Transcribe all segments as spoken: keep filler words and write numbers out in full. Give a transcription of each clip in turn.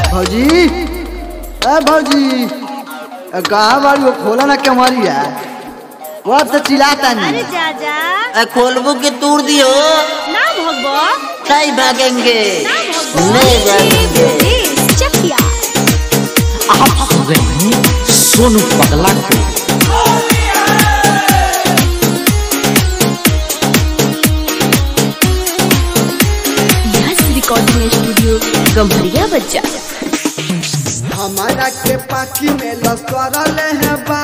भौजी ए भौजी कहाँ बाड़ी वो खोला ना कमारी है वो तो चिल्लाता नहीं। अरे जा जा खोलबू के तोड़ दियो ना भगबो नहीं भागेंगे नहीं भागेंगे। चकिया आप सुन रहे हैं सोनू पगला को। रिकॉर्डिंग स्टूडियो गम्हरिया बच्चा। हमारा के पाखी में लसरल है बा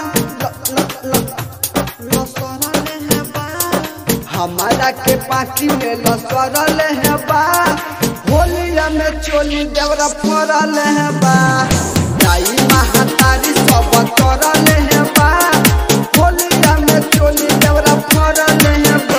लसरल है बा हमारा के पाखी में लसरल है बा होलिया में चोली देवरा फरल है बा दाई महातारी सब तरल है बा होलिया में चोली देवरा फरल है बा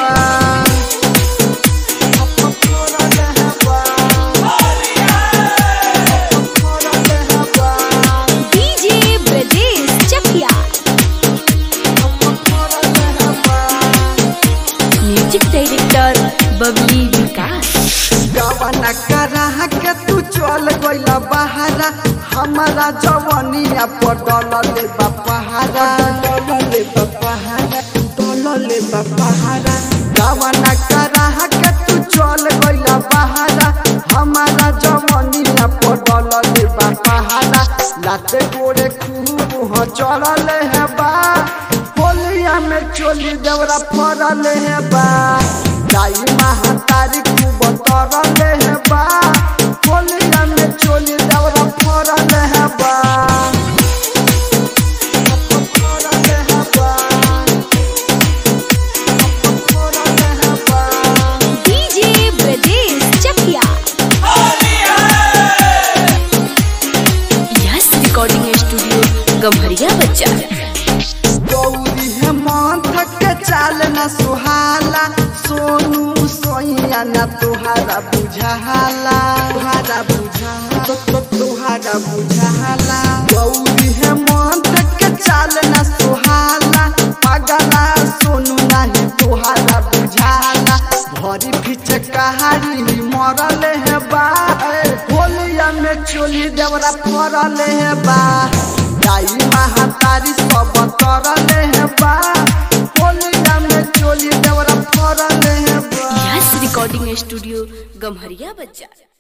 डायरेक्टर बबली विकास गवाना करा के तू चल गइला बहारा हमारा जवानिया पडल ले बपहारा ले बपहारा ले बपहारा गवाना करा के तू चल गइला बहारा हमारा जवानिया पडल ले बपहारा लाते गोरे खूब हो चलल है बा होलिया में चोली देवरा फरल है बा दाई महातारी खूब तरल है बा होलिया में चोली देवरा फरल है बा फरल है बा फरल है बा DJ Brajesh Chakiya yes recording studio Gamhariya बच्चा। गौरी है माथ के चाल न सुहाला सोनू सोइया न तुहारा बुझाला तुहारा बुझाला तुहारा बुझाला गौरी है माथ के चाल न सुहाला पगला सोनू नहीं तुहारा बुझाला भरी पीछे कहारी मरल है बा होलिया में चोली देवरा फरल है बा दाई महातारी सब तरल है बा होलिया में चोली देवरा फरल है बा। यस रिकॉर्डिंग स्टूडियो गम्हरिया बच्चा।